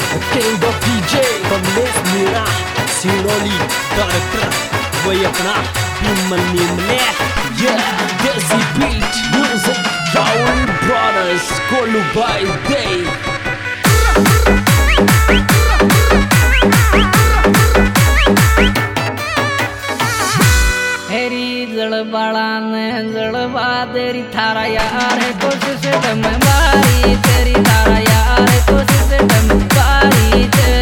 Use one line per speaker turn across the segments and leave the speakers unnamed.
King of DJ Kamlesh Meera Siroli कर वही अपना मनी मने desi beat music Joey Brothers कोलू by day
हेरी जड़बाड़ा ने जड़बा तेरी थारा यार कोशिश दम बारी तेरी थारा यार कोशिश दम बारी ते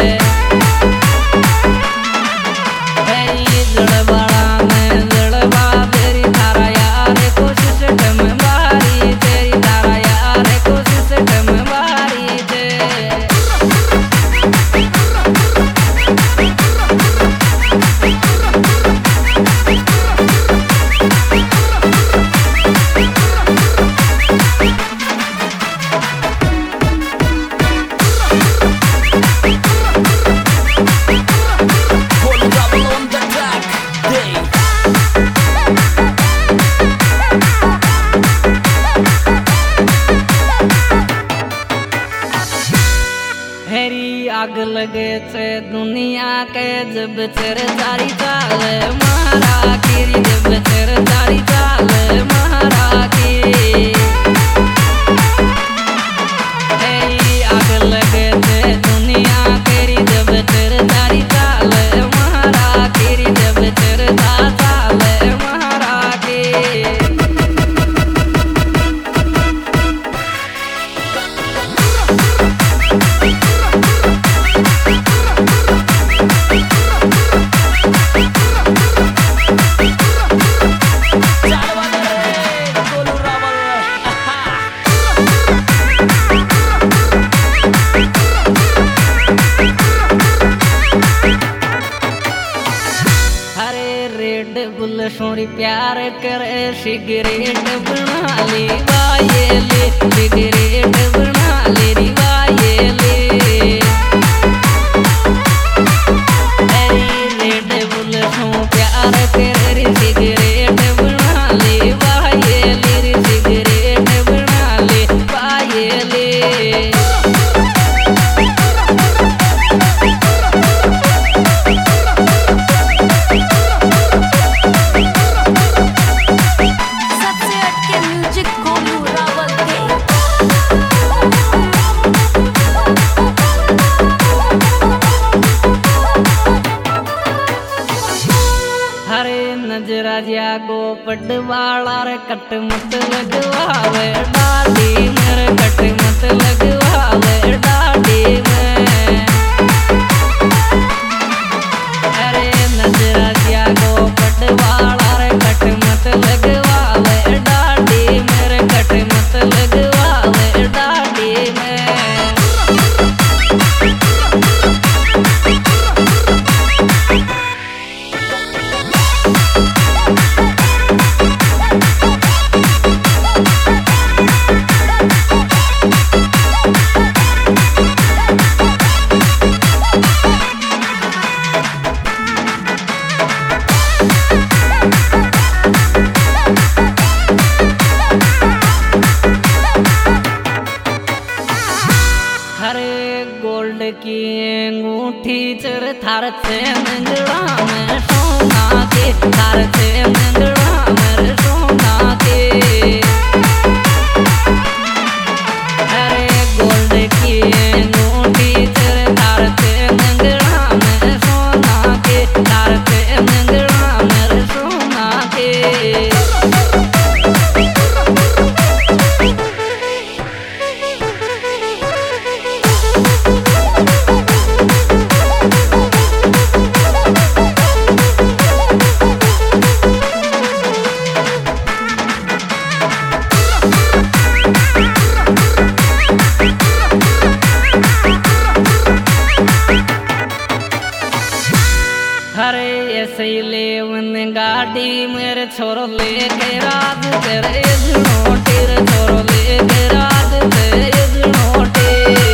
हेरी जड़बाड़ा ने जड़बा तेरी थारा यार कोशिश दम बारी तेरी थारा यार कोशिश दम बारी ते आग लगे छे दुनिया के जब तेरे जारी चाले महारा की जब तेरे जारी चाले महारा की आग लगे छे दुनिया केरी जब तेरे जारी चाले महारा की जब तेरे चाले महारा की बुल सोरी प्यार करे सिगरेट बना ली वायेले सिगरेट बना ली री वायेले रेड बुल सो प्यार करे सिगरेट बना ली वायेले री सिगरेट बना ली वायेले नजरा जागो पटवाला रे कट मत लगवावे डाली मेरे कट मत लगवावे डाली में अरे नजरा जागो पटवाला रे कट मत लगवावे डाली मेरे कट मत लगवावे डाली में गोल्ड की अंगूठी चढ़ थार से मंगड़ा में सोना के थार से मंगड़ा में सोना के अरे गोल्ड की अंगूठी चढ़ थार से मंगड़ा में सोना के थार से मंगड़ा में सोना के हरे ऐसे ले गाड़ी मेरे छोरो लेके रात तेरे नोटे छोरो लेके रात तेरे नोटे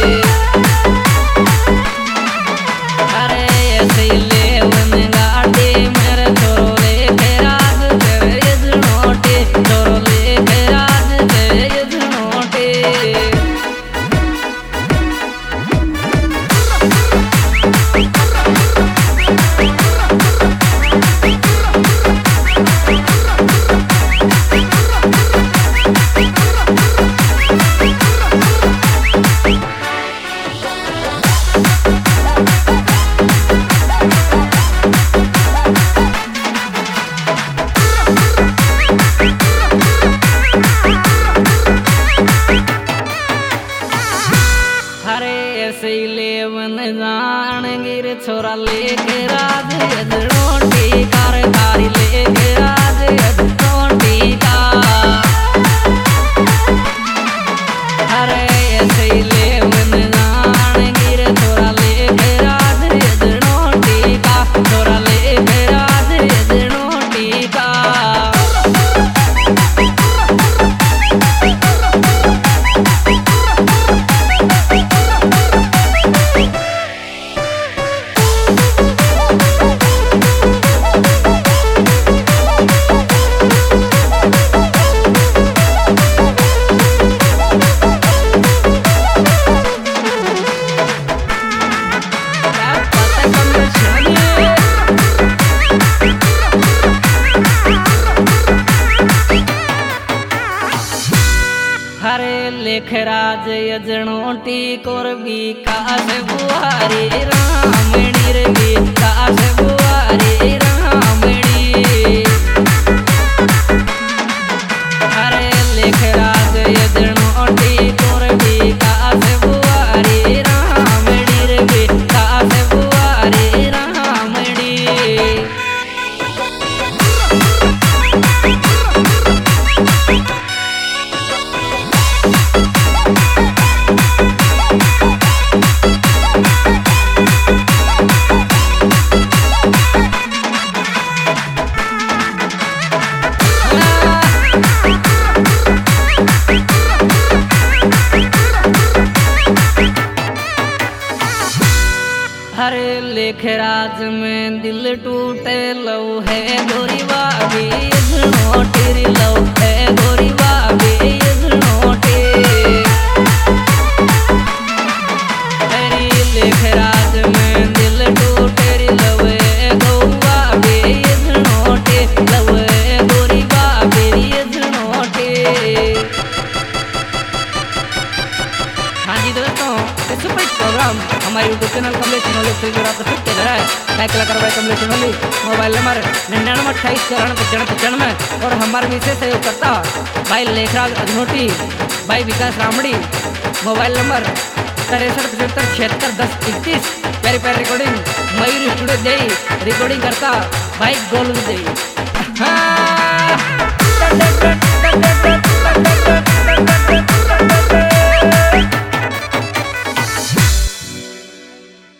हरे ऐसे ले गाड़ी मेरे छोरो लेके रात तेरे नोटे छोरो लेके रात तेरे नोटे ऐसे लेवन जान गिर छोरा लेके राज रोटी कार कारी लेके राज रोटी का अरे ऐसे लेवन जान गिर छोरा लेके राज रोटी का छोरा लेके राज रोटी का हरे लेखराज यजनोटी कोर विकास बुहारी रामणी रे विकास बुहारी रामणी हरे लेखराज यजनोटी कोर विकास बुहारी रामणी रे विकास बुहारी रामणी हरे लेखराज में दिल टूटे लो है गोरी बाबी नोटेरी लो है गोरी बाबी नोटे हरे लेखराज में दिल टूटे लो है गोरी बाबी नोटे लो है गोरी बाबी नोटे। हाँ जी दोस्तों, सुपर प्रोग्राम हमारे यूट्यूब चैनल कमलेश सिनोली फिर आपको फिट कर रहा है। लाइक कलाकार भाई कमलेश सिनोली, मोबाइल नंबर 99289495 और हमारे विशेष सहयोग करता भाई लेखराज अधनोटी, भाई विकास रामड़ी, मोबाइल नंबर 6375761031। प्यारी प्यारी रिकॉर्डिंग मयूर स्टूडियो दे रिकॉर्डिंग करता भाई गोलू दे। हाँ